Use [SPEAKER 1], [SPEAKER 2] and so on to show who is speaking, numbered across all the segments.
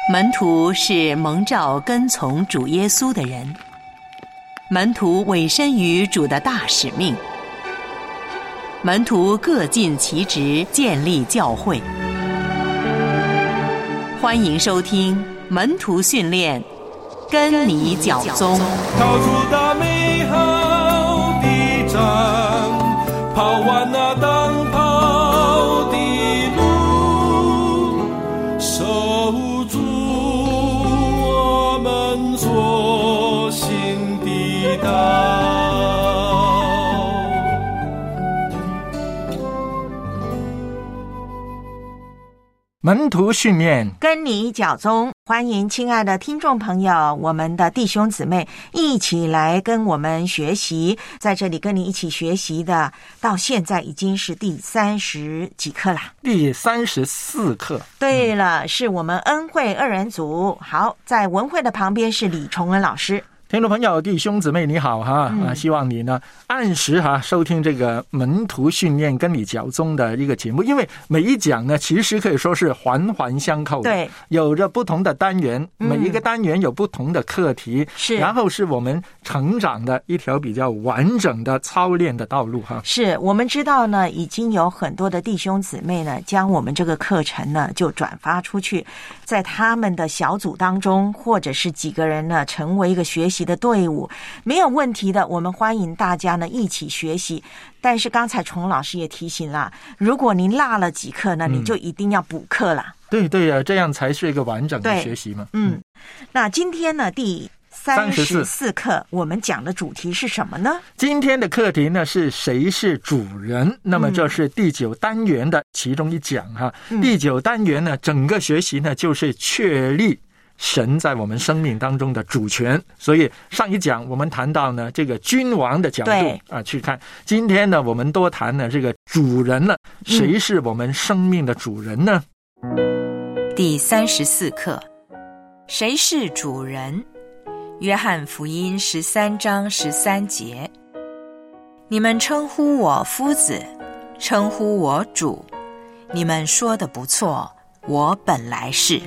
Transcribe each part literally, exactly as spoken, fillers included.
[SPEAKER 1] 门徒是蒙召跟从主耶稣的人，门徒委身于主的大使命，门徒各尽其职，建立教会。欢迎收听门徒训练，跟你脚踪。
[SPEAKER 2] 跑出大美好的仗，跑完那当跑的路，守住我们所行的道。
[SPEAKER 3] 门徒训练，
[SPEAKER 4] 跟你脚踪。欢迎亲爱的听众朋友，我们的弟兄姊妹一起来跟我们学习，在这里跟你一起学习的到现在已经是第三十几课啦，
[SPEAKER 3] 第三十四课。
[SPEAKER 4] 对了，是我们恩惠二人组。好，在文慧的旁边是李崇恩老师。
[SPEAKER 3] 听众朋友弟兄姊妹你好哈、嗯、啊，希望你呢按时哈收听这个门徒训练跟你脚踪的一个节目，因为每一讲呢其实可以说是环环相扣的，
[SPEAKER 4] 对，
[SPEAKER 3] 有着不同的单元、嗯、每一个单元有不同的课题，
[SPEAKER 4] 是，
[SPEAKER 3] 然后是我们成长的一条比较完整的操练的道路哈。
[SPEAKER 4] 是，我们知道呢已经有很多的弟兄姊妹呢将我们这个课程呢就转发出去，在他们的小组当中或者是几个人呢成为一个学习的队伍，没有问题的，我们欢迎大家呢一起学习。但是刚才崇老师也提醒了，如果您落了几课呢、嗯、你就一定要补课了。
[SPEAKER 3] 对对啊，这样才是一个完整的学习嘛。
[SPEAKER 4] 嗯，那今天呢第三十四课我们讲的主题是什么呢？
[SPEAKER 3] 今天的课题呢是谁是主人，那么这是第九单元的其中一讲哈、嗯、第九单元呢整个学习呢就是确立神在我们生命当中的主权，所以上一讲我们谈到呢这个君王的角度啊去看，今天呢我们多谈呢这个主人了，谁是我们生命的主人呢？
[SPEAKER 1] 嗯、第三十四课，谁是主人？约翰福音十三章十三节，你们称呼我夫子，称呼我主，你们说的不错，我本来是。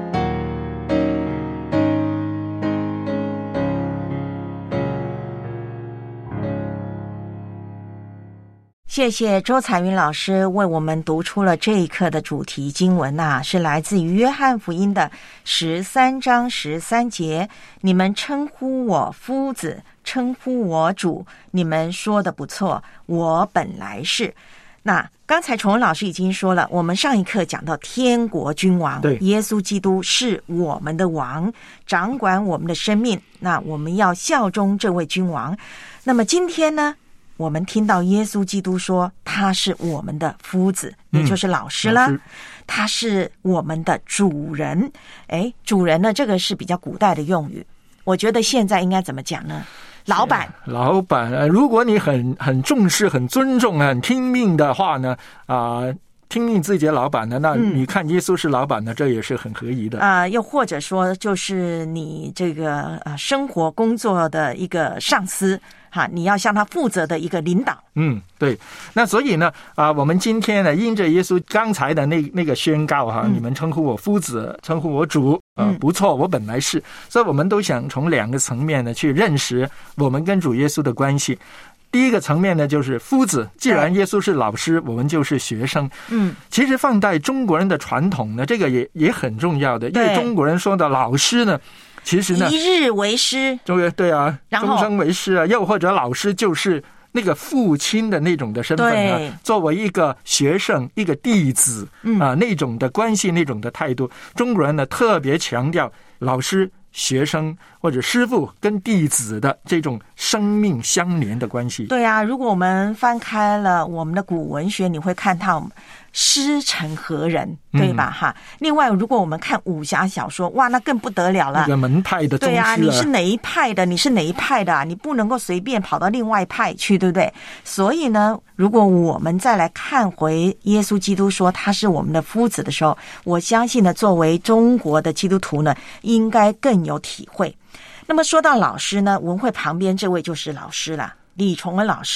[SPEAKER 4] 谢谢周彩云老师为我们读出了这一课的主题经文啊，是来自于约翰福音的十三章十三节，你们称呼我夫子，称呼我主，你们说的不错，我本来是。那刚才崇文老师已经说了，我们上一课讲到天国君王，对，耶稣基督是我们的王，掌管我们的生命，那我们要效忠这位君王。那么今天呢我们听到耶稣基督说他是我们的夫子，也就是老师啦、嗯、他是我们的主人。诶，主人呢这个是比较古代的用语，我觉得现在应该怎么讲呢？老板，
[SPEAKER 3] 老板、呃、如果你很很重视很尊重很听命的话呢啊、呃听命自己的老板呢，那你看耶稣是老板呢、嗯、这也是很合宜的
[SPEAKER 4] 啊、呃。又或者说就是你这个呃生活工作的一个上司哈，你要向他负责的一个领导。
[SPEAKER 3] 嗯，对。那所以呢啊、呃，我们今天呢因着耶稣刚才的那那个宣告哈、嗯，你们称呼我夫子，称呼我主啊、呃嗯，不错，我本来是。所以我们都想从两个层面呢去认识我们跟主耶稣的关系。第一个层面呢就是夫子，既然耶稣是老师，我们就是学生。嗯，其实放在中国人的传统呢，这个也也很重要的，因为中国人说的老师呢其实呢
[SPEAKER 4] 一日为师，
[SPEAKER 3] 对啊，终生为师啊，又或者老师就是那个父亲的那种的身份啊，作为一个学生一个弟子、嗯、啊那种的关系那种的态度，中国人呢特别强调老师学生或者师父跟弟子的这种生命相连的关系。
[SPEAKER 4] 对啊，如果我们翻开了我们的古文学，你会看到师承何人，对吧？哈、嗯。另外，如果我们看武侠小说，哇，那更不得了了。
[SPEAKER 3] 那个门派的宗师、啊，
[SPEAKER 4] 对啊，你是哪一派的？你是哪一派的、啊？你不能够随便跑到另外一派去，对不对？所以呢，如果我们再来看回耶稣基督说他是我们的夫子的时候，我相信呢，作为中国的基督徒呢，应该更有体会。那么说到老师呢，文慧旁边这位就是老师啦，李崇文老师。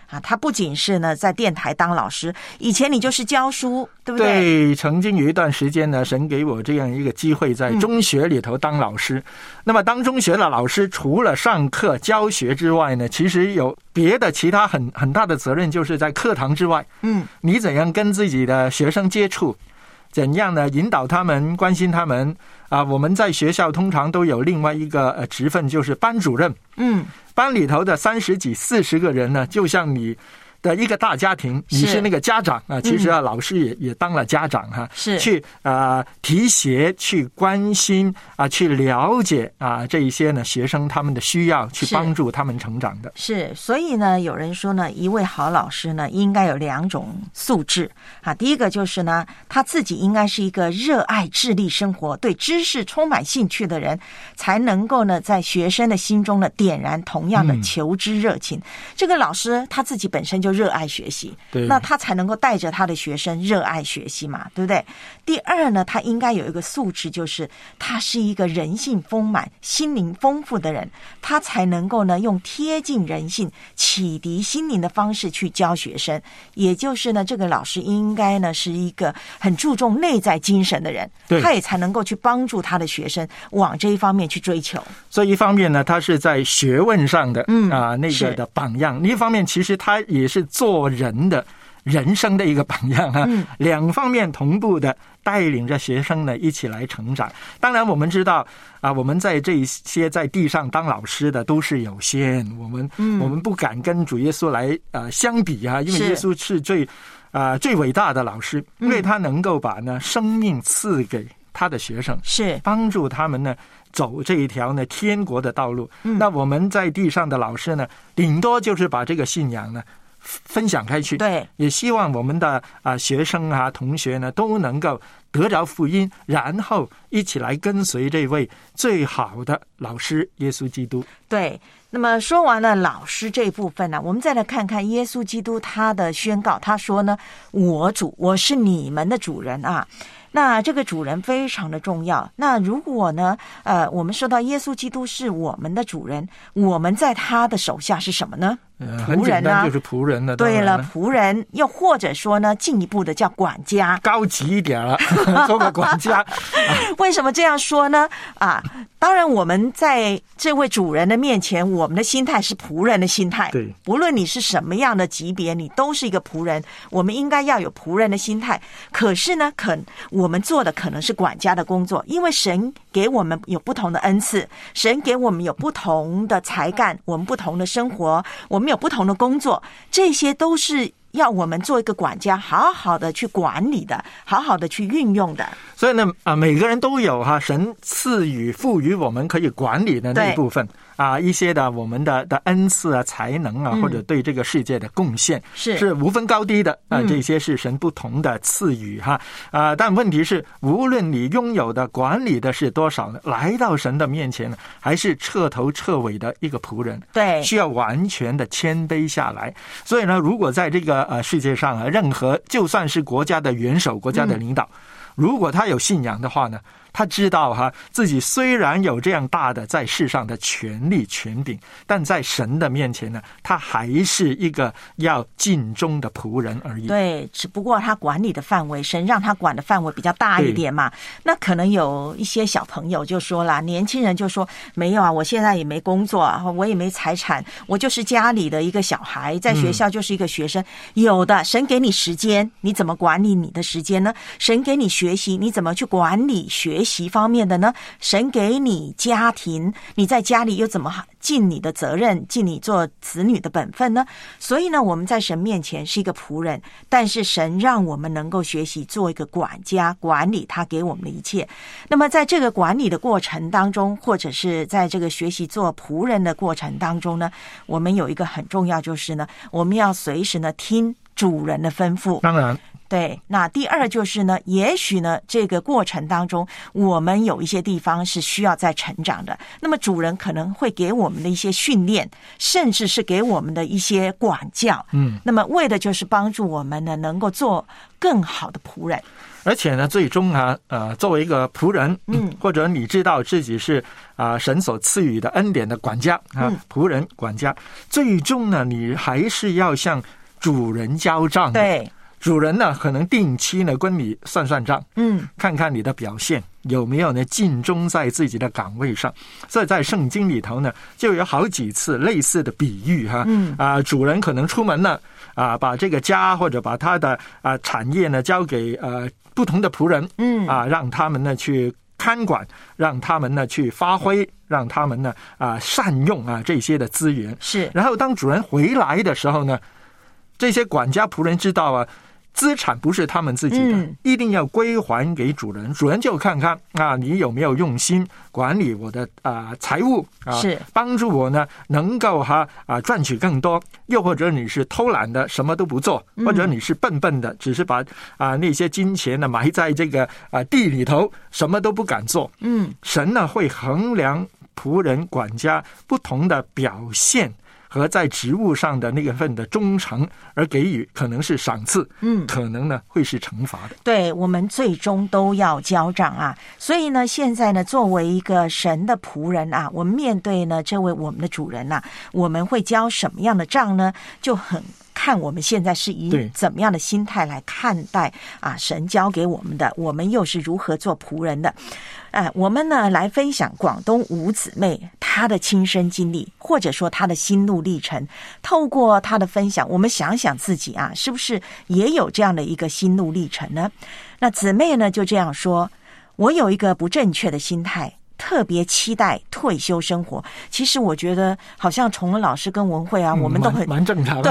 [SPEAKER 4] 啊，他不仅是呢在电台当老师，以前你就是教书，对不对？
[SPEAKER 3] 对，曾经有一段时间呢，神给我这样一个机会，在中学里头当老师。嗯、那么当中学的老师，除了上课教学之外呢，其实有别的其他很很大的责任，就是在课堂之外，嗯，你怎样跟自己的学生接触，怎样呢引导他们，关心他们啊？我们在学校通常都有另外一个呃职分，就是班主任。嗯，班里头的三十几、四十个人呢，就像你的一个大家庭，你是那个家长啊，其实啊，嗯、老师也也当了家长哈、啊，
[SPEAKER 4] 是
[SPEAKER 3] 去啊、呃、提携、去关心啊、去了解啊这一些呢学生他们的需要，去帮助他们成长的。
[SPEAKER 4] 是，所以呢，有人说呢，一位好老师呢，应该有两种素质啊。第一个就是呢，他自己应该是一个热爱致力生活、对知识充满兴趣的人，才能够呢，在学生的心中呢，点燃同样的求知热情。嗯、这个老师他自己本身就热爱学习，那他才能够带着他的学生热爱学习嘛，对不对？第二呢，他应该有一个素质，就是他是一个人性丰满、心灵丰富的人，他才能够呢用贴近人性、启迪心灵的方式去教学生。也就是呢，这个老师应该呢是一个很注重内在精神的人，他也才能够去帮助他的学生往这一方面去追求。
[SPEAKER 3] 所以一方面呢，他是在学问上的嗯啊那个的榜样；另一方面，其实他也是做人的人生的一个榜样啊，嗯、两方面同步的带领着学生呢一起来成长。当然我们知道啊，我们在这一些在地上当老师的都是有限，我们、嗯、我们不敢跟主耶稣来呃相比啊，因为耶稣是最啊、呃、最伟大的老师，因为他能够把呢生命赐给他的学生，
[SPEAKER 4] 是
[SPEAKER 3] 帮助他们呢走这一条呢天国的道路。嗯、那我们在地上的老师呢，顶多就是把这个信仰呢分享开去，
[SPEAKER 4] 对，
[SPEAKER 3] 也希望我们的啊、呃、学生啊同学呢都能够得着福音，然后一起来跟随这位最好的老师耶稣基督。
[SPEAKER 4] 对，那么说完了老师这一部分呢、啊，我们再来看看耶稣基督他的宣告，他说呢，我主，我是你们的主人啊。那这个主人非常的重要。那如果呢，呃，我们说到耶稣基督是我们的主人，我们在他的手下是什么呢？
[SPEAKER 3] 呃、很简单，就是仆人了。
[SPEAKER 4] 对了，仆人，又或者说呢，进一步的叫管家，
[SPEAKER 3] 高级一点了，做个管家。
[SPEAKER 4] 为什么这样说呢？啊，当然我们在这位主人的面前，我们的心态是仆人的心态。
[SPEAKER 3] 对，
[SPEAKER 4] 不论你是什么样的级别，你都是一个仆人。我们应该要有仆人的心态。可是呢，可我们做的可能是管家的工作，因为神给我们有不同的恩赐，神给我们有不同的才干，我们不同的生活，我们有不同的工作，这些都是要我们做一个管家，好好的去管理的，好好的去运用的。
[SPEAKER 3] 所以呢，啊，每个人都有哈、啊、神赐予赋予我们可以管理的那一部分啊，一些的我们的的恩赐啊、才能啊，嗯、或者对这个世界的贡献
[SPEAKER 4] 是
[SPEAKER 3] 是无分高低的啊，这些是神不同的赐予哈啊。但问题是，无论你拥有的管理的是多少呢，来到神的面前呢，还是彻头彻尾的一个仆人，
[SPEAKER 4] 对，
[SPEAKER 3] 需要完全的谦卑下来。所以呢，如果在这个呃世界上啊，任何就算是国家的元首、国家的领导，嗯、如果他有信仰的话呢，他知道哈、啊，自己虽然有这样大的在世上的权力权柄，但在神的面前呢，他还是一个要尽忠的仆人而已。
[SPEAKER 4] 对，只不过他管理的范围，神让他管的范围比较大一点嘛。那可能有一些小朋友就说啦，年轻人就说没有啊，我现在也没工作，我也没财产，我就是家里的一个小孩，在学校就是一个学生。嗯、有的，神给你时间，你怎么管理你的时间呢？神给你学习，你怎么去管理学习习方面的呢？神给你家庭，你在家里又怎么尽你的责任，尽你做子女的本分呢？所以呢，我们在神面前是一个仆人，但是神让我们能够学习做一个管家，管理他给我们的一切。那么在这个管理的过程当中，或者是在这个学习做仆人的过程当中呢，我们有一个很重要，就是呢，我们要随时呢听主人的吩咐。
[SPEAKER 3] 当然
[SPEAKER 4] 对，那第二就是呢，也许呢，这个过程当中，我们有一些地方是需要再成长的。那么主人可能会给我们的一些训练，甚至是给我们的一些管教。
[SPEAKER 3] 嗯，
[SPEAKER 4] 那么为的就是帮助我们呢，能够做更好的仆人。
[SPEAKER 3] 而且呢，最终啊，呃，作为一个仆人，
[SPEAKER 4] 嗯，
[SPEAKER 3] 或者你知道自己是啊、呃、神所赐予的恩典的管家啊，
[SPEAKER 4] 嗯、
[SPEAKER 3] 仆人管家，最终呢，你还是要向主人交账的。
[SPEAKER 4] 对，
[SPEAKER 3] 主人呢，可能定期呢跟你算算账，
[SPEAKER 4] 嗯，
[SPEAKER 3] 看看你的表现有没有呢尽忠在自己的岗位上。所以在圣经里头呢，就有好几次类似的比喻哈，
[SPEAKER 4] 嗯
[SPEAKER 3] 啊、呃，主人可能出门了啊，把这个家或者把他的啊、呃、产业呢交给呃不同的仆人，
[SPEAKER 4] 嗯
[SPEAKER 3] 啊，让他们呢去看管，让他们呢去发挥，让他们呢啊善用啊这些的资源。
[SPEAKER 4] 是，
[SPEAKER 3] 然后当主人回来的时候呢，这些管家仆人知道啊，资产不是他们自己的，
[SPEAKER 4] 嗯、
[SPEAKER 3] 一定要归还给主人。主人就看看啊，你有没有用心管理我的啊、呃、财物啊，
[SPEAKER 4] 是
[SPEAKER 3] 帮助我呢能够哈啊赚取更多。又或者你是偷懒的，什么都不做，或者你是笨笨的，只是把啊、呃、那些金钱呢埋在这个啊、呃、地里头，什么都不敢做。
[SPEAKER 4] 嗯，
[SPEAKER 3] 神呢会衡量仆人管家不同的表现和在职务上的那个份的忠诚，而给予可能是赏赐，
[SPEAKER 4] 嗯，
[SPEAKER 3] 可能呢会是惩罚的。
[SPEAKER 4] 对，我们最终都要交账啊。所以呢，现在呢，作为一个神的仆人啊，我们面对呢这位我们的主人啊，我们会交什么样的账呢？就很看我们现在是以怎么样的心态来看待啊，神交给我们的，我们又是如何做仆人的。哎，我们呢来分享广东吴姊妹她的亲身经历，或者说她的心路历程。透过她的分享，我们想想自己啊，是不是也有这样的一个心路历程呢？那姊妹呢就这样说：我有一个不正确的心态，特别期待退休生活。其实我觉得好像崇文老师跟文慧啊、嗯、我们都很
[SPEAKER 3] 蛮正常的，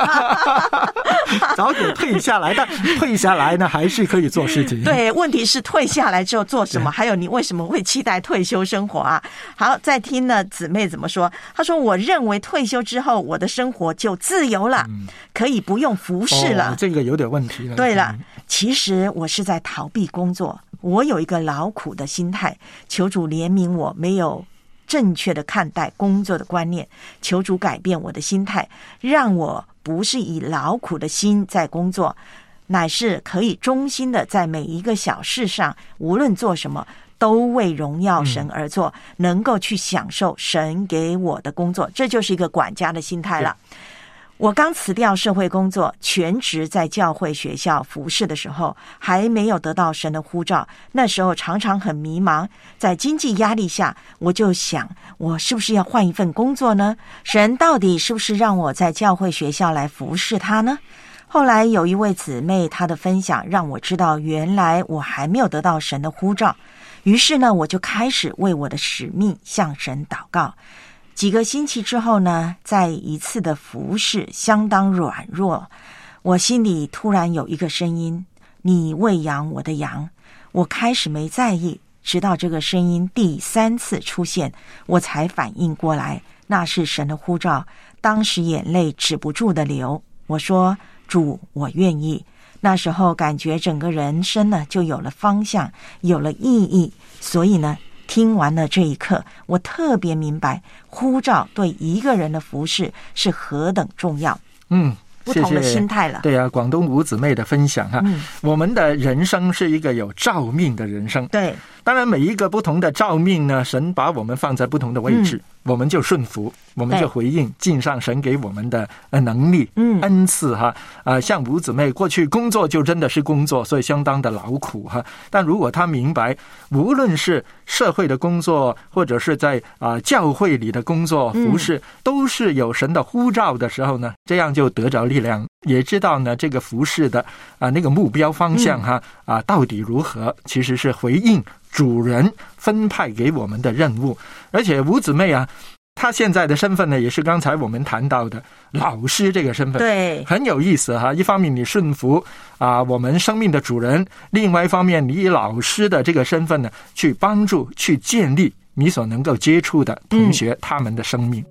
[SPEAKER 3] 早点退下来，但退下来呢还是可以做事情。
[SPEAKER 4] 对，问题是退下来之后做什么，还有你为什么会期待退休生活啊？好，再听呢姊妹怎么说。她说我认为退休之后我的生活就自由了、嗯、可以不用服侍了、
[SPEAKER 3] 哦、这个有点问题了。
[SPEAKER 4] 对了，其实我是在逃避工作，我有一个劳苦的心态，求主怜悯我没有正确的看待工作的观念，求主改变我的心态，让我不是以劳苦的心在工作，乃是可以忠心的在每一个小事上，无论做什么都为荣耀神而做、嗯、能够去享受神给我的工作，这就是一个管家的心态了。我刚辞掉社会工作，全职在教会学校服侍的时候，还没有得到神的呼召，那时候常常很迷茫，在经济压力下，我就想我是不是要换一份工作呢？神到底是不是让我在教会学校来服侍他呢？后来有一位姊妹，她的分享让我知道原来我还没有得到神的呼召，于是呢，我就开始为我的使命向神祷告。几个星期之后呢，在一次的服侍相当软弱，我心里突然有一个声音，你喂养我的羊。我开始没在意，直到这个声音第三次出现，我才反应过来，那是神的呼召。当时眼泪止不住的流，我说主，我愿意。那时候感觉整个人生呢就有了方向，有了意义。所以呢，听完了这一刻，我特别明白呼召对一个人的服事是何等重要。
[SPEAKER 3] 嗯，
[SPEAKER 4] 不同的心态了。
[SPEAKER 3] 对啊，广东吴姊妹的分享哈、嗯，我们的人生是一个有召命的人生。
[SPEAKER 4] 对，
[SPEAKER 3] 当然每一个不同的召命呢，神把我们放在不同的位置，嗯、我们就顺服，我们就回应，尽上神给我们的呃能力、嗯恩赐哈。呃，像吴姊妹过去工作就真的是工作，所以相当的劳苦哈。但如果她明白，无论是社会的工作，或者是在啊、呃、教会里的工作服事、嗯，都是有神的呼召的时候呢，这样就得着力量，也知道呢这个服事的啊、呃、那个目标方向哈啊、呃、到底如何，其实是回应主人分派给我们的任务。而且吴姊妹啊，她现在的身份呢，也是刚才我们谈到的老师这个身份，
[SPEAKER 4] 对，
[SPEAKER 3] 很有意思哈。一方面你顺服啊、呃、我们生命的主人，另外一方面你以老师的这个身份呢，去帮助去建立你所能够接触的同学、嗯、他们的生命。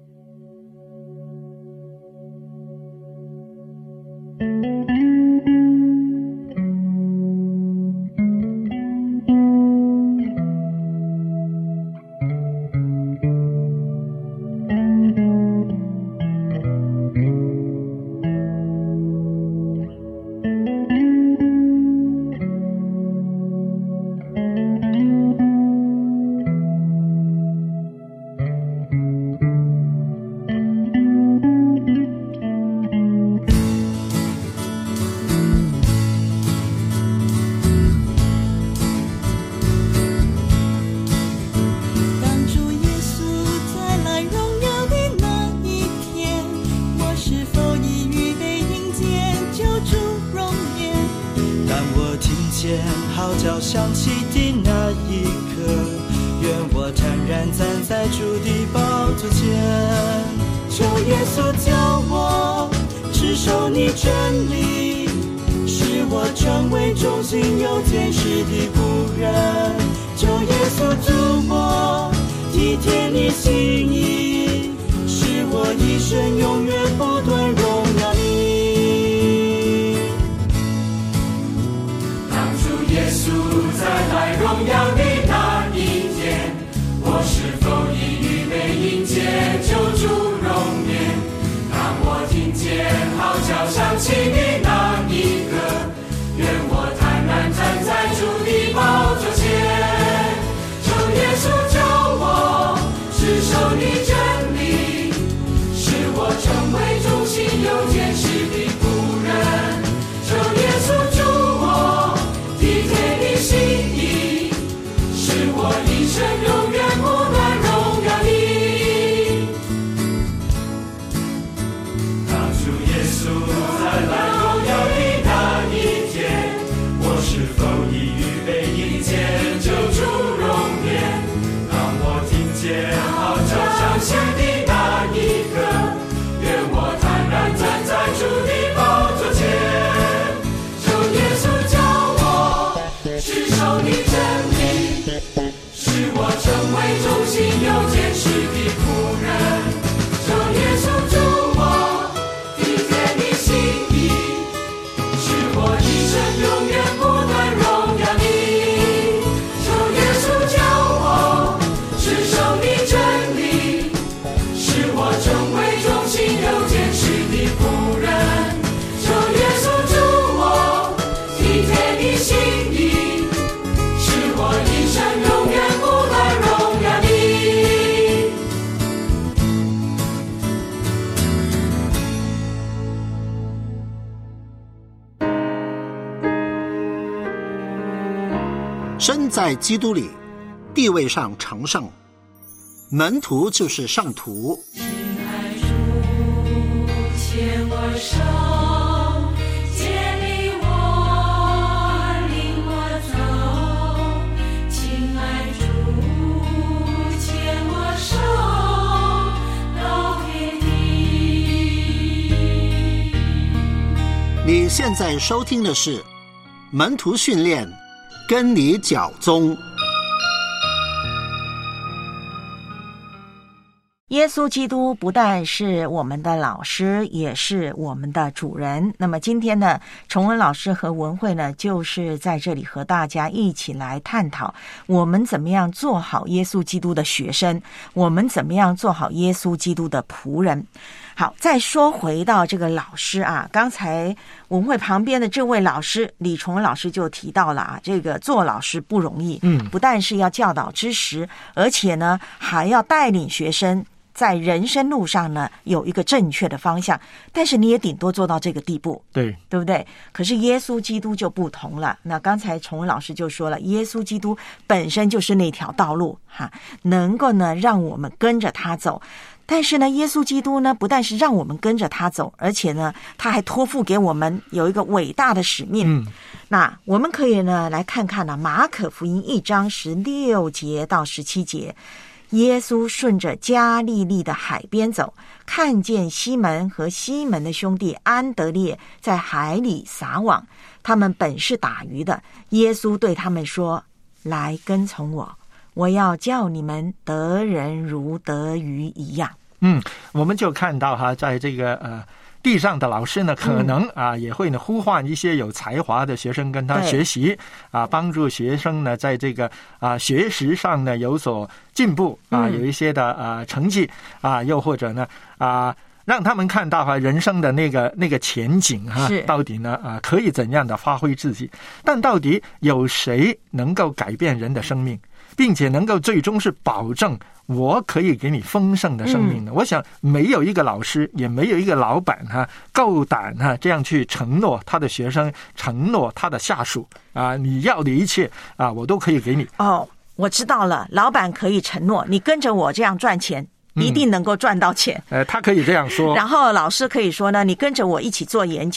[SPEAKER 5] 听见号角响起的那一刻，愿我坦然站在主的宝座前。求耶稣教我持守你真理，使我成为忠心又坚实的仆人。求耶稣助我体贴你心意，使我一生永远不断荣耀你。
[SPEAKER 2] 当主耶稣再来荣耀的那一天，我是否已预备迎接救主容颜？当我听见号角响起的那一刻，愿我坦然站在主的宝座前。求耶稣教我持守你真理，使我成为忠心又坚实的仆人。求耶稣助我体贴你心意，使我一生永远不断荣耀你。当主耶稣再来荣耀的那一天，我是否已预备迎接救主容颜？当我听见号角响起的那一刻，愿我坦然站在主的宝座前。求耶稣教我持守你真理，使我成为忠心又坚实的仆人。求耶稣助我体贴你心意，使我一生永远不断荣耀你。求耶稣教我持守你真理，使我成为忠心又坚实的仆人。求耶稣助我体贴你心意，使我一生永远不断荣耀你。
[SPEAKER 6] 身在基督里，地位上成圣，门徒就是圣徒。
[SPEAKER 2] 亲爱主，牵我手，接领我，领我走。亲爱主，牵我手，到天地。
[SPEAKER 6] 你现在收听的是门徒训练，跟你脚踪。
[SPEAKER 4] 耶稣基督不但是我们的老师，也是我们的主人。那么今天呢，崇文老师和文慧呢，就是在这里和大家一起来探讨，我们怎么样做好耶稣基督的学生，我们怎么样做好耶稣基督的仆人。好，再说回到这个老师啊，刚才文慧旁边的这位老师李崇文老师就提到了啊，这个做老师不容易，嗯，不但是要教导知识，而且呢还要带领学生在人生路上呢有一个正确的方向，但是你也顶多做到这个地步，
[SPEAKER 3] 对
[SPEAKER 4] 对不对？可是耶稣基督就不同了。那刚才崇文老师就说了，耶稣基督本身就是那条道路哈，能够呢让我们跟着他走。但是呢，耶稣基督呢，不但是让我们跟着他走，而且呢，他还托付给我们有一个伟大的使命。嗯，那我们可以呢来看看呢，马可福音一章十六节到十七节，耶稣顺着加利利的海边走，看见西门和西门的兄弟安德烈在海里撒网，他们本是打鱼的。耶稣对他们说：“来跟从我。”我要叫你们得人如得鱼一样。
[SPEAKER 3] 嗯，我们就看到哈，在这个呃地上的老师呢，可能、嗯、啊也会呢呼唤一些有才华的学生跟他学习啊，帮助学生呢在这个啊学识上呢有所进步啊，有一些的啊成绩啊，又或者呢啊。让他们看到哈人生的那个那个前景哈，到底呢啊可以怎样的发挥自己？但到底有谁能够改变人的生命，并且能够最终是保证我可以给你丰盛的生命呢？嗯、我想没有一个老师，也没有一个老板哈够胆哈这样去承诺他的学生，承诺他的下属啊，你要的一切啊，我都可以给你。
[SPEAKER 4] 哦，我知道了，老板可以承诺你跟着我这样赚钱。一定能够赚到钱、
[SPEAKER 3] 嗯、呃，他可以这样说。
[SPEAKER 4] 然后老师可以说呢，你跟着我一起做研究，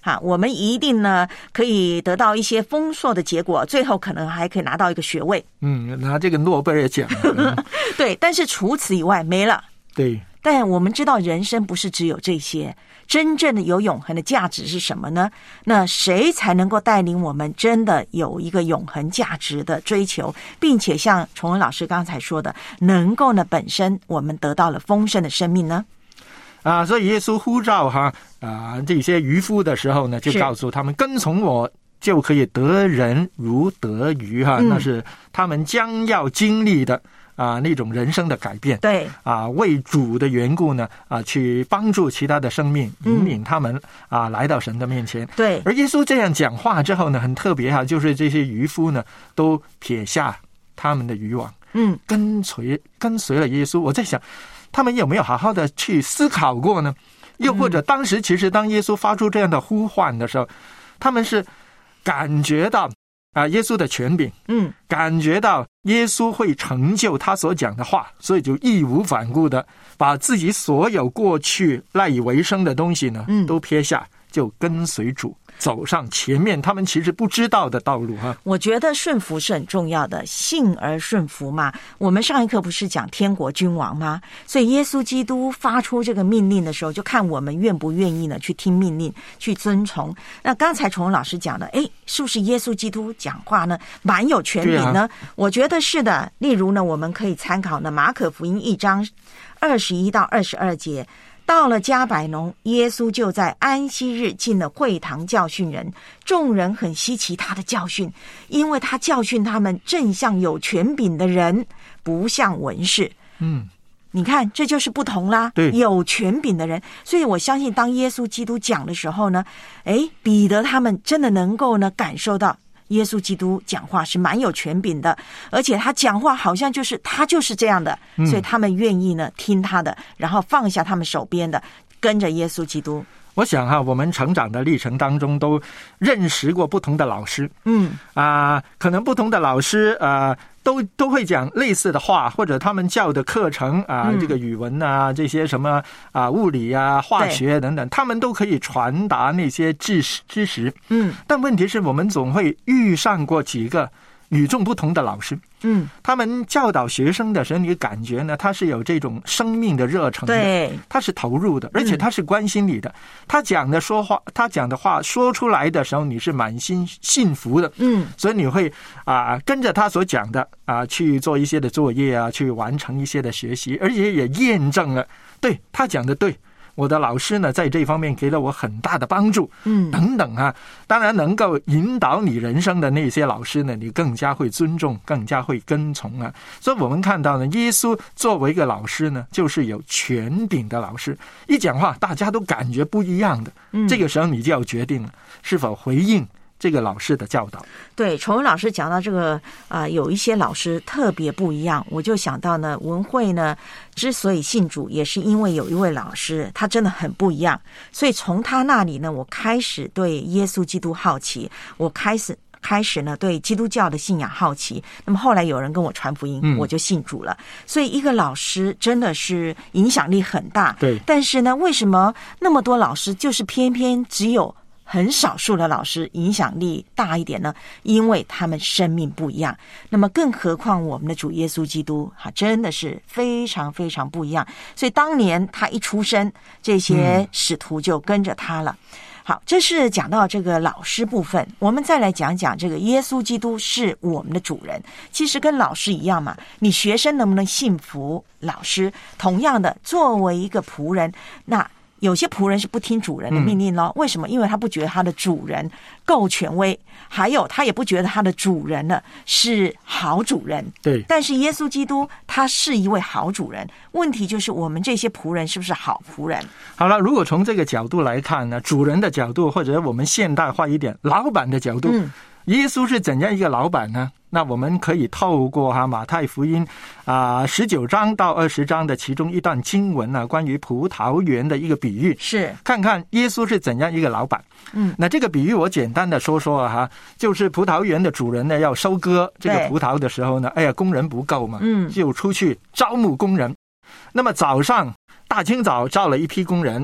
[SPEAKER 4] 哈，我们一定呢可以得到一些丰硕的结果，最后可能还可以拿到一个学位，
[SPEAKER 3] 嗯，拿这个诺贝尔奖。
[SPEAKER 4] 对，但是除此以外没了。
[SPEAKER 3] 对，
[SPEAKER 4] 但我们知道人生不是只有这些，真正的有永恒的价值是什么呢？那谁才能够带领我们真的有一个永恒价值的追求，并且像崇文老师刚才说的，能够呢本身我们得到了丰盛的生命呢？
[SPEAKER 3] 啊，所以耶稣呼召哈啊这些渔夫的时候呢，就告诉他们跟从我就可以得人如得鱼哈、嗯，那是他们将要经历的啊那种人生的改变。
[SPEAKER 4] 对
[SPEAKER 3] 啊，为主的缘故呢啊，去帮助其他的生命，引领他们、嗯、啊来到神的面前。
[SPEAKER 4] 对，
[SPEAKER 3] 而耶稣这样讲话之后呢，很特别哈，就是这些渔夫呢都撇下他们的渔网，嗯，跟随跟随了耶稣。我在想，他们有没有好好的去思考过呢？又或者当时其实当耶稣发出这样的呼唤的时候，他们是感觉到啊耶稣的权柄，嗯，感觉到耶稣会成就他所讲的话，所以就义无反顾的把自己所有过去赖以为生的东西呢，嗯，都撇下，就跟随主走上前面他们其实不知道的道路哈。
[SPEAKER 4] 我觉得顺服是很重要的，信而顺服嘛。我们上一课不是讲天国君王吗？所以耶稣基督发出这个命令的时候，就看我们愿不愿意呢去听命令，去遵从。那刚才崇文老师讲的，诶，是不是耶稣基督讲话呢蛮有权柄呢、啊、我觉得是的。例如呢，我们可以参考呢马可福音一章二十一到二十二节，到了迦百农，耶稣就在安息日进了会堂教训人，众人很稀奇他的教训，因为他教训他们正像有权柄的人，不像文士。嗯，你看这就是不同啦，
[SPEAKER 3] 对，
[SPEAKER 4] 有权柄的人。所以我相信当耶稣基督讲的时候呢，诶，彼得他们真的能够呢感受到耶稣基督讲话是蛮有权柄的，而且他讲话好像就是他就是这样的、嗯、所以他们愿意呢听他的，然后放下他们手边的，跟着耶稣基督。
[SPEAKER 3] 我想哈、啊，我们成长的历程当中都认识过不同的老师，嗯啊、呃，可能不同的老师啊、呃，都都会讲类似的话，或者他们教的课程啊、呃嗯，这个语文啊，这些什么啊、呃，物理啊、化学等等，他们都可以传达那些知识知识，嗯，但问题是我们总会遇上过几个与众不同的老师，嗯，他们教导学生的时候，你感觉呢，他是有这种生命的热忱的，
[SPEAKER 4] 对，
[SPEAKER 3] 他是投入的，而且他是关心你的。嗯、他讲的说话，他讲的话说出来的时候，你是满心信服的，嗯，所以你会啊、呃、跟着他所讲的啊、呃、去做一些的作业啊，去完成一些的学习，而且也验证了，对他讲的对。我的老师呢，在这方面给了我很大的帮助，嗯，等等啊，当然能够引导你人生的那些老师呢，你更加会尊重，更加会跟从啊。所以我们看到呢，耶稣作为一个老师呢，就是有权柄的老师，一讲话大家都感觉不一样的，嗯，这个时候你就要决定了是否回应这个老师的教导。
[SPEAKER 4] 对，崇文老师讲到这个啊、呃，有一些老师特别不一样，我就想到呢，文慧呢之所以信主，也是因为有一位老师，他真的很不一样，所以从他那里呢，我开始对耶稣基督好奇，我开始开始呢对基督教的信仰好奇。那么后来有人跟我传福音，嗯、我就信主了。所以一个老师真的是影响力很大。
[SPEAKER 3] 对，
[SPEAKER 4] 但是呢，为什么那么多老师，就是偏偏只有很少数的老师影响力大一点呢？因为他们生命不一样。那么更何况我们的主耶稣基督啊，真的是非常非常不一样。所以当年他一出生，这些使徒就跟着他了。嗯、好，这是讲到这个老师部分。我们再来讲讲这个耶稣基督是我们的主人。其实跟老师一样嘛，你学生能不能信服老师？同样的，作为一个仆人，那有些仆人是不听主人的命令咯、嗯、为什么？因为他不觉得他的主人够权威，还有他也不觉得他的主人呢是好主人。
[SPEAKER 3] 对。
[SPEAKER 4] 但是耶稣基督他是一位好主人，问题就是我们这些仆人是不是好仆人？
[SPEAKER 3] 好了，如果从这个角度来看呢，主人的角度，或者我们现代化一点，老板的角度，嗯、耶稣是怎样一个老板呢？那我们可以透过哈马太福音啊十九章到二十章的其中一段经文呢，关于葡萄园的一个比喻，
[SPEAKER 4] 是
[SPEAKER 3] 看看耶稣是怎样一个老板。嗯，那这个比喻我简单的说说哈，就是葡萄园的主人呢要收割这个葡萄的时候呢，哎呀，工人不够嘛，嗯，就出去招募工人。那么早上大清早招了一批工人，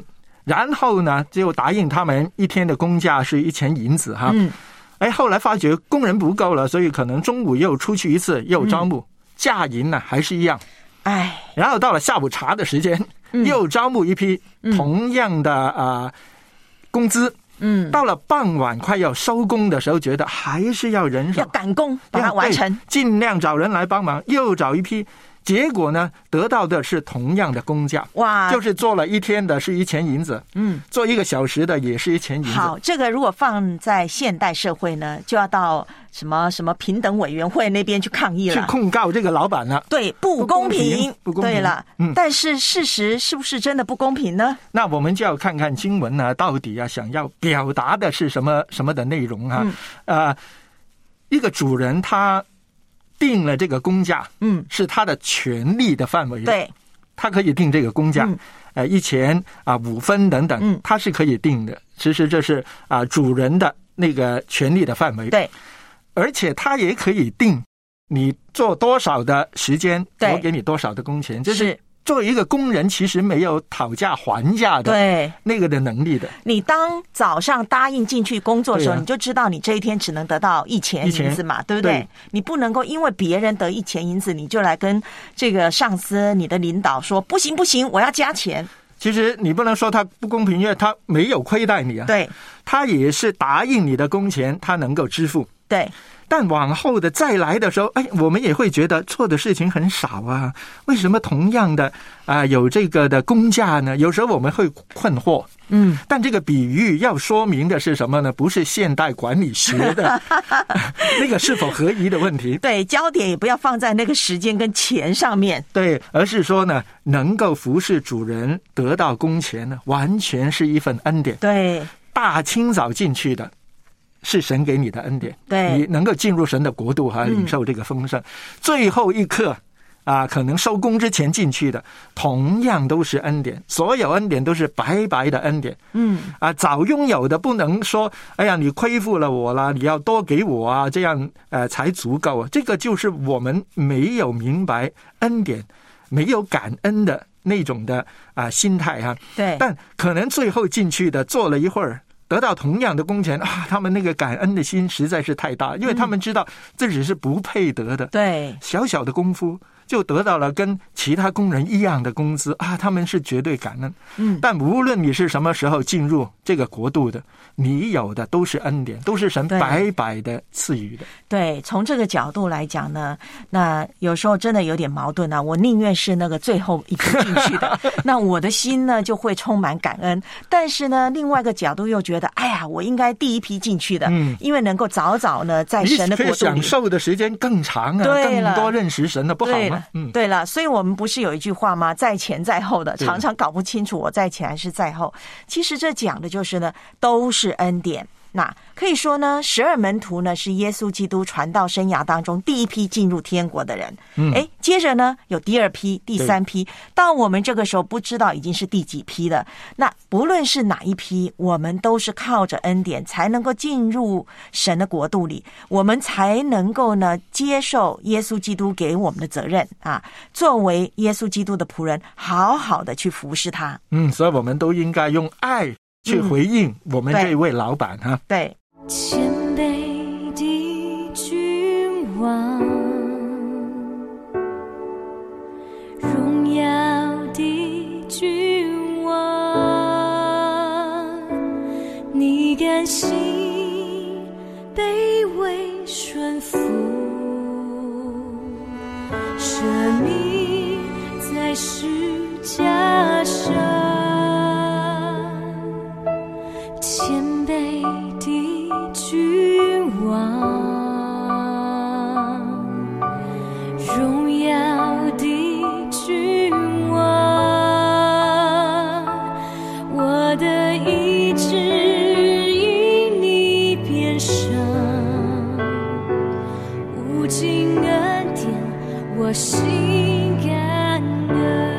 [SPEAKER 3] 然后呢就答应他们一天的工价是一钱银子哈。嗯，哎，后来发觉工人不够了，所以可能中午又出去一次，又招募，嗯、价银呢还是一样。
[SPEAKER 4] 哎，
[SPEAKER 3] 然后到了下午茶的时间，嗯、又招募一批同样的啊、呃、工资。嗯，到了傍晚快要收工的时候，觉得还是要人手，
[SPEAKER 4] 要赶工把它完成，
[SPEAKER 3] 尽量找人来帮忙，又找一批。结果呢，得到的是同样的工价，哇，就是做了一天的是一钱银子，嗯，做一个小时的也是一钱银子。
[SPEAKER 4] 好，这个如果放在现代社会呢，就要到什么什么平等委员会那边去抗议了，
[SPEAKER 3] 去控告这个老板了。
[SPEAKER 4] 对，不公平，
[SPEAKER 3] 不公平。
[SPEAKER 4] 对了，嗯，但是事实是不是真的不公平呢？
[SPEAKER 3] 那我们就要看看经文呢，到底啊想要表达的是什么什么的内容啊？嗯、呃，一个主人他定了这个工价，嗯，是他的权利的范围，
[SPEAKER 4] 对，
[SPEAKER 3] 他可以定这个工价，嗯、呃，一钱啊、五分等等，嗯，他是可以定的。其实这是啊、呃、主人的那个权利的范围，
[SPEAKER 4] 对，
[SPEAKER 3] 而且他也可以定你做多少的时间，我给你多少的工钱，就是作为一个工人，其实没有讨价还价的对那个的能力的。
[SPEAKER 4] 你当早上答应进去工作的时候，啊、你就知道你这一天只能得到一钱银子嘛，对不对？对，你不能够因为别人得一钱银子，你就来跟这个上司、你的领导说不行不行，我要加钱。
[SPEAKER 3] 其实你不能说他不公平，因为他没有亏待你啊。
[SPEAKER 4] 对，
[SPEAKER 3] 他也是答应你的工钱，他能够支付。
[SPEAKER 4] 对。
[SPEAKER 3] 但往后的再来的时候，哎，我们也会觉得做的事情很少啊。为什么同样的啊、呃、有这个的工价呢？有时候我们会困惑。嗯，但这个比喻要说明的是什么呢？不是现代管理学的那个是否合宜的问题。
[SPEAKER 4] 对，焦点也不要放在那个时间跟钱上面。
[SPEAKER 3] 对，而是说呢，能够服侍主人得到工钱呢，完全是一份恩典。
[SPEAKER 4] 对，
[SPEAKER 3] 大清早进去的。是神给你的恩典，
[SPEAKER 4] 对，
[SPEAKER 3] 你能够进入神的国度哈，领受这个丰盛。嗯、最后一刻啊，可能收工之前进去的，同样都是恩典。所有恩典都是白白的恩典。嗯，啊，早拥有的不能说，哎呀，你亏负了我啦，你要多给我啊，这样呃才足够啊。这个就是我们没有明白恩典，没有感恩的那种的啊心态哈。
[SPEAKER 4] 对，
[SPEAKER 3] 但可能最后进去的做了一会儿。得到同样的工钱啊，他们那个感恩的心实在是太大，因为他们知道自己是不配得的。
[SPEAKER 4] 对，
[SPEAKER 3] 小小的功夫就得到了跟其他工人一样的工资啊，他们是绝对感恩。嗯，但无论你是什么时候进入这个国度的，你有的都是恩典，都是神白白的赐予的。
[SPEAKER 4] 对，从这个角度来讲呢，那有时候真的有点矛盾啊。我宁愿是那个最后一批进去的，那我的心呢就会充满感恩。但是呢，另外一个角度又觉得，哎呀，我应该第一批进去的，嗯，因为能够早早呢在神的国度里，
[SPEAKER 3] 可以享受的时间更长啊，更多认识神的，不好吗？
[SPEAKER 4] 嗯，对了，所以我们不是有一句话吗？在前在后的，常常搞不清楚我在前还是在后。其实这讲的就是呢，都是恩典。那可以说呢，十二门徒呢是耶稣基督传道生涯当中第一批进入天国的人。嗯，哎，接着呢有第二批、第三批，到我们这个时候不知道已经是第几批了。那不论是哪一批，我们都是靠着恩典才能够进入神的国度里，我们才能够呢接受耶稣基督给我们的责任啊，作为耶稣基督的仆人，好好的去服侍他。
[SPEAKER 3] 嗯，所以我们都应该用爱去回应我们这位老板哈、
[SPEAKER 4] 嗯。对，
[SPEAKER 7] 谦卑的君王，荣耀的君王，你甘心卑微顺服，舍命在十架上。谦卑的君王，荣耀的君王，我的意志因你变伤，无尽恩典我心感恩。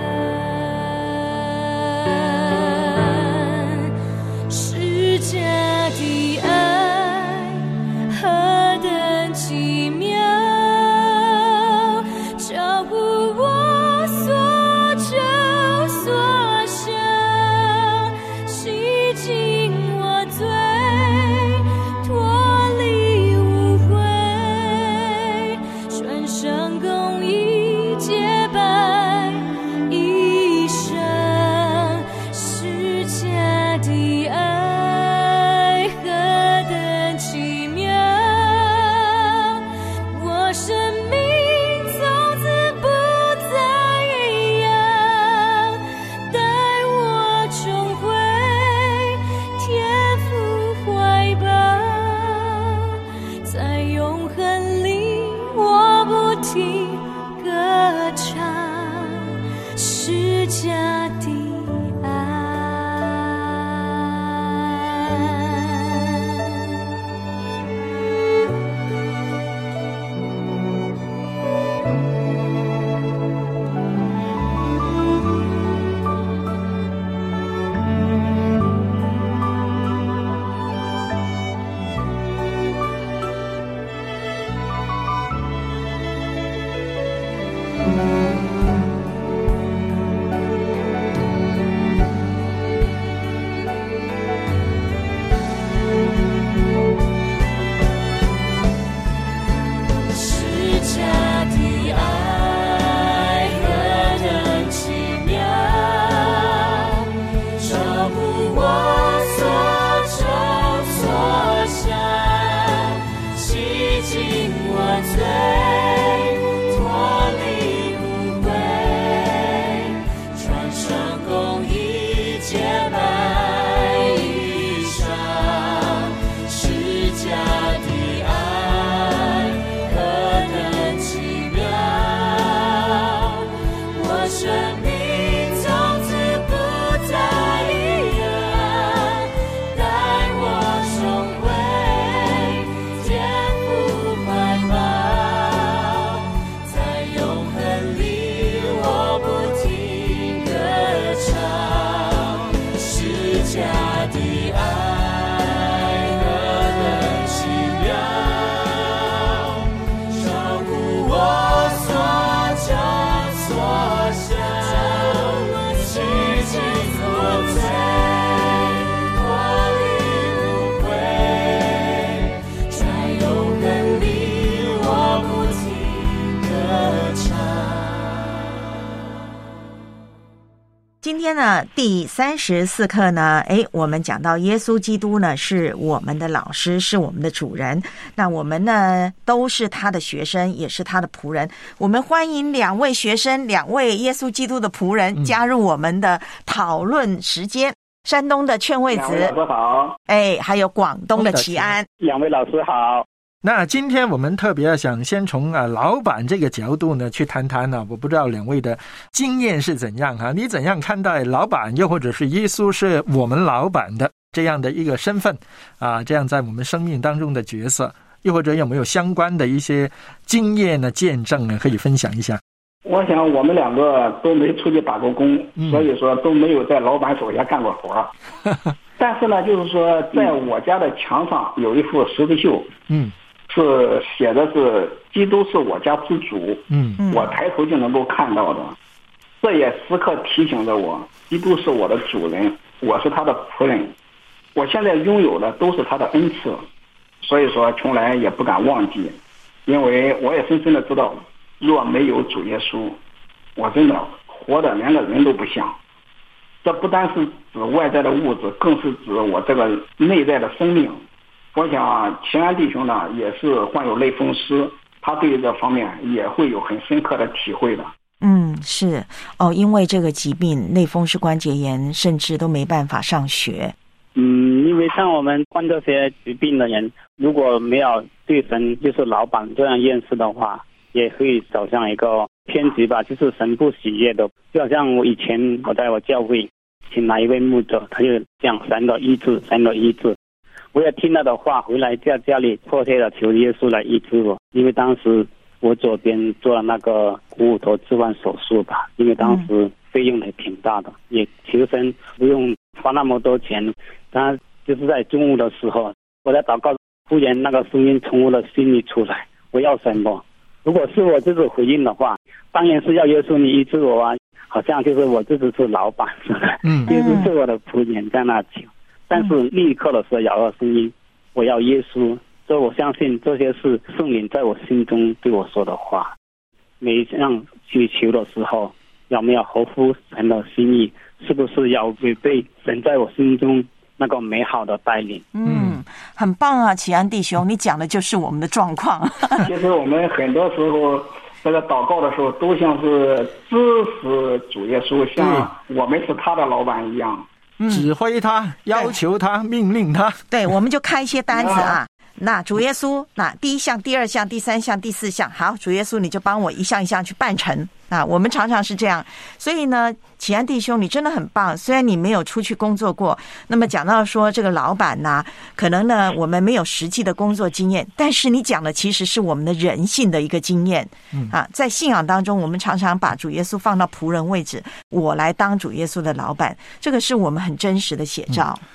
[SPEAKER 4] 今天呢，第三十四课呢，诶，我们讲到耶稣基督呢是我们的老师，是我们的主人。那我们呢都是他的学生，也是他的仆人。我们欢迎两位学生，两位耶稣基督的仆人加入我们的讨论时间。山东的劝慰子，
[SPEAKER 8] 两位老师好。
[SPEAKER 4] 哎，还有广东的齐安，
[SPEAKER 8] 两位老师好。
[SPEAKER 3] 那今天我们特别想先从啊老板这个角度呢去谈谈呢、啊，我不知道两位的经验是怎样哈、啊？你怎样看待老板，又或者是耶稣是我们老板的这样的一个身份啊？这样在我们生命当中的角色，又或者有没有相关的一些经验呢、见证呢，可以分享一下？
[SPEAKER 8] 我想我们两个都没出去打过工，
[SPEAKER 3] 嗯、
[SPEAKER 8] 所以说都没有在老板手下干过活。但是呢，就是说在我家的墙上有一幅十字绣，嗯。是写的是基督是我家之主，嗯，我抬头就能够看到的，这也时刻提醒着我，基督是我的主人，我是他的仆人，我现在拥有的都是他的恩赐，所以说从来也不敢忘记，因为我也深深的知道，若没有主耶稣，我真的活的连个人都不像。这不单是指外在的物质，更是指我这个内在的生命。我想齐安弟兄呢也是患有类风湿，他对于这方面也会有很深刻的体会的。
[SPEAKER 4] 嗯，是哦，因为这个疾病类风湿关节炎，甚至都没办法上学。
[SPEAKER 9] 嗯，因为像我们患这些疾病的人，如果没有对神就是老板这样认识的话，也会走向一个偏激吧，就是神不喜悦的。就好像我以前我在我教会请来一位牧者，他就讲神的医治，神的医治。我也听他的话，回来在家里迫切的求耶稣来医治我，因为当时我左边做了那个股骨头置换手术吧，因为当时费用也挺大的，也求神不用花那么多钱。当然就是在中午的时候，我在祷告，忽然那个声音从我的心里出来，我要什么？如果是我自己回应的话，当然是要耶稣你医治我啊，好像就是我自己是老板似的，嗯，耶稣是我的仆人在那求。但是立刻的时候，有了声音，我要耶稣。所以我相信这些是圣灵在我心中对我说的话。每一项祈求的时候，有没有合乎神的心意？是不是要违背神在我心中那个美好的带领？
[SPEAKER 4] 嗯，很棒啊，齐安弟兄，你讲的就是我们的状况。
[SPEAKER 8] 其实我们很多时候这个祷告的时候，都像是支持主耶稣，像我们是他的老板一样。
[SPEAKER 3] 指挥他，要求他，命令他。
[SPEAKER 4] 对，我们就开一些单子啊。那主耶稣，那第一项、第二项、第三项、第四项，好，主耶稣你就帮我一项一项去办成。啊，我们常常是这样，所以呢，齐安弟兄，你真的很棒。虽然你没有出去工作过，那么讲到说这个老板呢、啊，可能呢我们没有实际的工作经验，但是你讲的其实是我们的人性的一个经验。嗯啊，在信仰当中，我们常常把主耶稣放到仆人位置，我来当主耶稣的老板，这个是我们很真实的写照。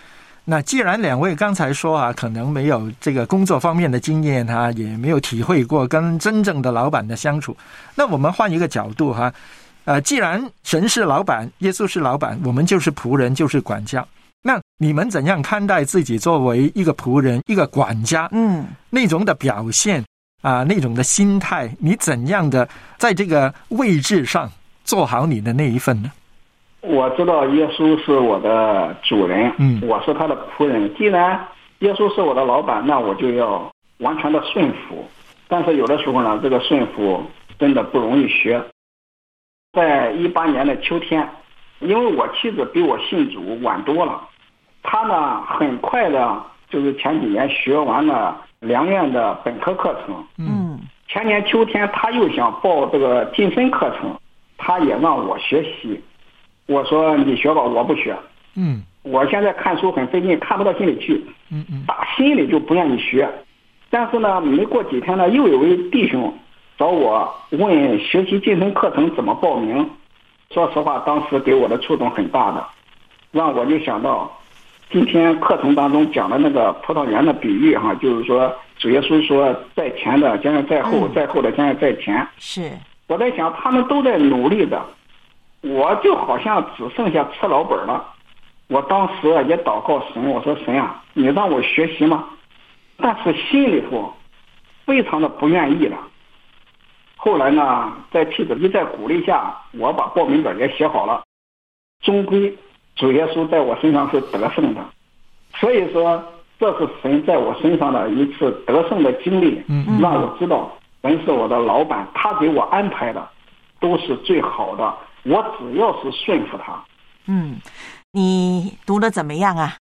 [SPEAKER 3] 那既然两位刚才说啊，可能没有这个工作方面的经验哈、啊，也没有体会过跟真正的老板的相处，那我们换一个角度哈、啊，呃，既然神是老板，耶稣是老板，我们就是仆人，就是管家。那你们怎样看待自己作为一个仆人、一个管家？嗯，那种的表现啊、呃，那种的心态，你怎样的在这个位置上做好你的那一份呢？
[SPEAKER 8] 我知道耶稣是我的主人，嗯，我是他的仆人。既然耶稣是我的老板，那我就要完全的顺服。但是有的时候呢，这个顺服真的不容易学。在一八年的秋天，因为我妻子比我信主晚多了，她呢很快的，就是前几年学完了良院的本科课程，嗯，前年秋天她又想报这个晋升课程，她也让我学习。我说你学吧，我不学。嗯，我现在看书很费劲，看不到心里去。嗯嗯，打心里就不愿意学。但是呢，没过几天呢，又有位弟兄找我问学习晋升课程怎么报名。说实话，当时给我的触动很大的，让我就想到今天课程当中讲的那个葡萄园的比喻哈，就是说主耶稣说在前的将要在后，嗯、在后的将要在前。是，我在想他们都在努力的。我就好像只剩下吃老本了。我当时也祷告神，我说神啊，你让我学习吗？但是心里头非常的不愿意了。后来呢，在妻子一再鼓励下，我把报名本也写好了。终归主耶稣在我身上是得胜的，所以说这是神在我身上的一次得胜的经历，让我知道神是我的老板，他给我安排的都是最好的。我只要是顺服他。
[SPEAKER 4] 嗯，你读得怎么样啊？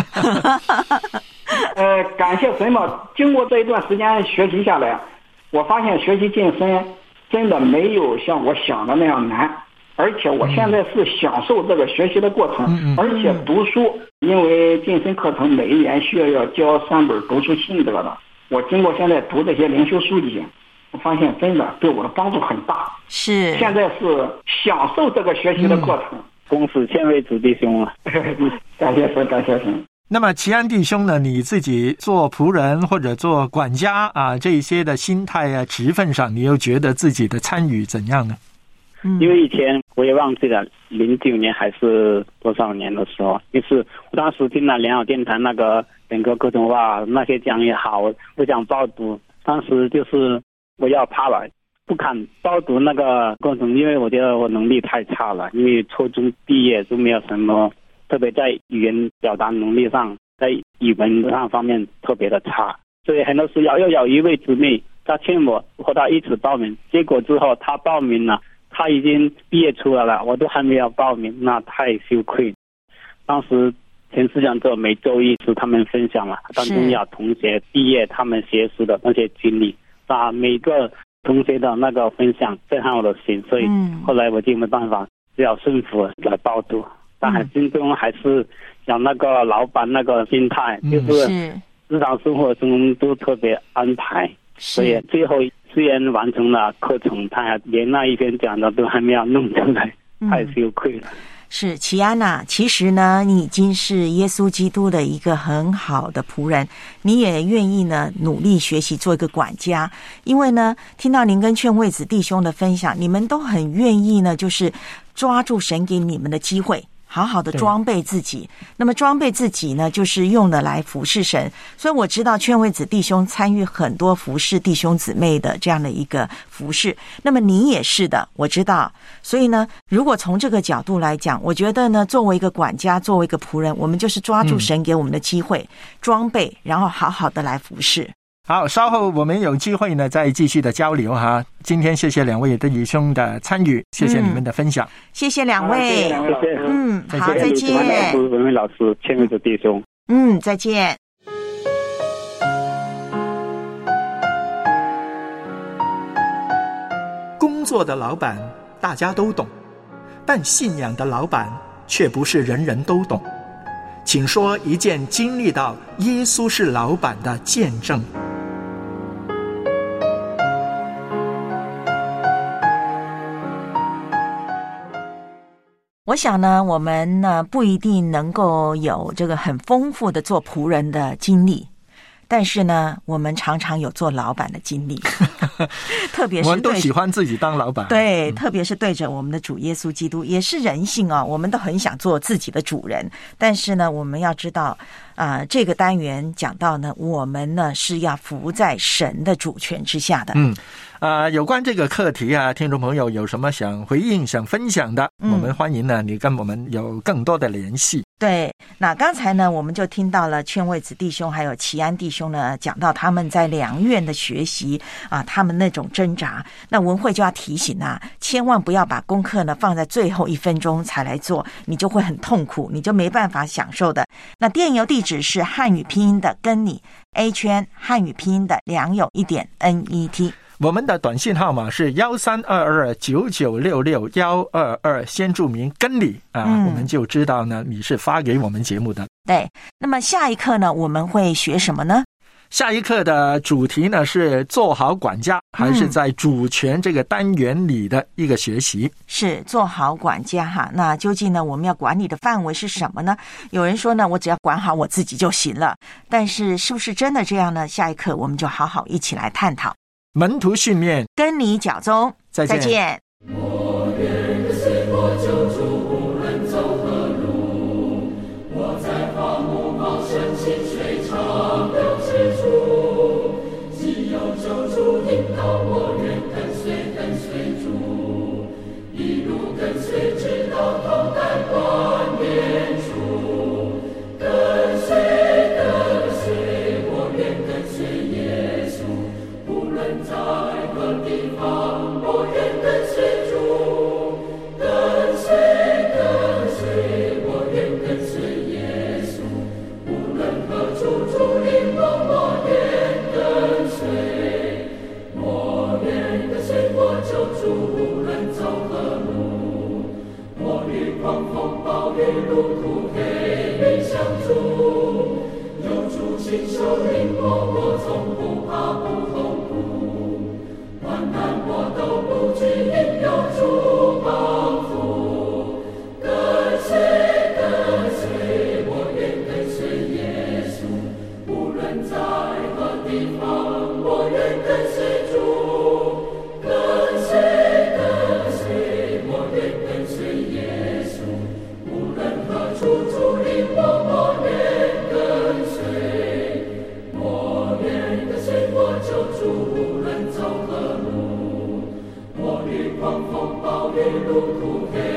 [SPEAKER 8] 呃，感谢神嘛！经过这一段时间学习下来，我发现学习晋升真的没有像我想的那样难，而且我现在是享受这个学习的过程，嗯、而且读书，因为晋升课程每一年需要要交三本读书心得的，我经过现在读这些灵修书籍。我发现真的对我的帮助很大，是现在是享受这个学习的过程。嗯、
[SPEAKER 9] 恭喜千位主弟兄啊！
[SPEAKER 8] 感谢神，感谢神。
[SPEAKER 3] 那么齐安弟兄呢？你自己做仆人或者做管家啊，这一些的心态啊、职分上，你又觉得自己的参与怎样呢？
[SPEAKER 9] 嗯，因为以前我也忘记了，零九年还是多少年的时候，就是我当时听了良好电台那个整个课程哇，那些讲也好，我想报读，当时就是。我要怕了，不敢报读那个课程，因为我觉得我能力太差了，因为初中毕业就没有什么，特别在语言表达能力上，在语文上方面特别的差，所以很多时候又有一位姊妹，她劝我和她一起报名，结果之后她报名了，她已经毕业出来了，我都还没有报名，那太羞愧。当时前思想者每周一是他们分享了当中有同学毕业他们学习的那些经历。把每个同学的那个分享震撼我的心，所以后来我就没办法，只好顺服来报读。但还心中还是有那个老板那个心态，嗯、就是日常生活中都特别安排。所以最后虽然完成了课程，他还连那一篇讲的都还没有弄出来，太羞愧了。
[SPEAKER 4] 是齐安呐、啊，其实呢，你已经是耶稣基督的一个很好的仆人，你也愿意呢努力学习做一个管家，因为呢，听到您跟劝慰子弟兄的分享，你们都很愿意呢，就是抓住神给你们的机会。好好的装备自己，那么装备自己呢，就是用的来服侍神。所以我知道劝慰子弟兄参与很多服侍弟兄姊妹的这样的一个服侍，那么你也是的，我知道。所以呢，如果从这个角度来讲，我觉得呢，作为一个管家，作为一个仆人，我们就是抓住神给我们的机会，嗯、装备，然后好好的来服侍。
[SPEAKER 3] 好，稍后我们有机会呢再继续的交流哈。今天谢谢两位的弟兄的参与，谢谢你们的分享，
[SPEAKER 4] 嗯、谢谢两位，谢谢两位老师，嗯，好，再见。
[SPEAKER 9] 文伟老师，千位的弟兄，
[SPEAKER 4] 嗯，再见。
[SPEAKER 3] 工作的老板大家都懂，但信仰的老板却不是人人都懂。请说一件经历到耶稣是老板的见证。
[SPEAKER 4] 我想呢，我们呢不一定能够有这个很丰富的做仆人的经历，但是呢，我们常常有做老板的经历，特别是
[SPEAKER 3] 我们都喜欢自己当老板。
[SPEAKER 4] 对，
[SPEAKER 3] 嗯、
[SPEAKER 4] 特别是对着我们的主耶稣基督，也是人性哦，我们都很想做自己的主人。但是呢，我们要知道，啊、呃，这个单元讲到呢，我们呢是要服在神的主权之下的。
[SPEAKER 3] 嗯。啊、呃，有关这个课题啊，听众朋友有什么想回应、想分享的，嗯、我们欢迎呢，你跟我们有更多的联系。
[SPEAKER 4] 对，那刚才呢，我们就听到了劝慰子弟兄还有齐安弟兄呢，讲到他们在良院的学习啊，他们那种挣扎。那文慧就要提醒啊，千万不要把功课呢放在最后一分钟才来做，你就会很痛苦，你就没办法享受的。那电邮地址是汉语拼音的跟你 A 圈汉语拼音的良友一点 N E T。
[SPEAKER 3] 我们的短信号码是幺三二二九九六六幺二二，先注明跟你啊、嗯，我们就知道呢你是发给我们节目的。
[SPEAKER 4] 对，那么下一课呢，我们会学什么呢？
[SPEAKER 3] 下一课的主题呢是做好管家，还是在主权这个单元里的一个学习？嗯、
[SPEAKER 4] 是做好管家哈。那究竟呢我们要管理的范围是什么呢？有人说呢，我只要管好我自己就行了，但是是不是真的这样呢？下一课我们就好好一起来探讨。
[SPEAKER 3] 门徒训练，
[SPEAKER 4] 跟你脚踪，
[SPEAKER 3] 再见。
[SPEAKER 4] 再见。
[SPEAKER 2] 我愿跟随我救主，无论走何路。我在荒漠茂盛清水长流之处，既有救主引导，我愿跟随跟随主，一路跟随直到头戴冠冕处。跟随跟随，我愿跟随耶稣，无论在何地方，我愿跟随主，跟随跟随，我愿跟随耶稣，无论何处主引我，我愿跟随，我愿跟随我救主，无论走何路，我与狂风暴雨路途黑云相助，有主亲手领我，我从不怕不痛苦，患难我都不惧，因有主帮扶。跟随跟随，我愿跟随耶稣，无论在何地方，我愿跟随主。跟随跟随，我愿跟随耶稣，无论何处主领我，我愿跟随，我愿跟随我救主，无论走何路，我与狂风暴雨路途黑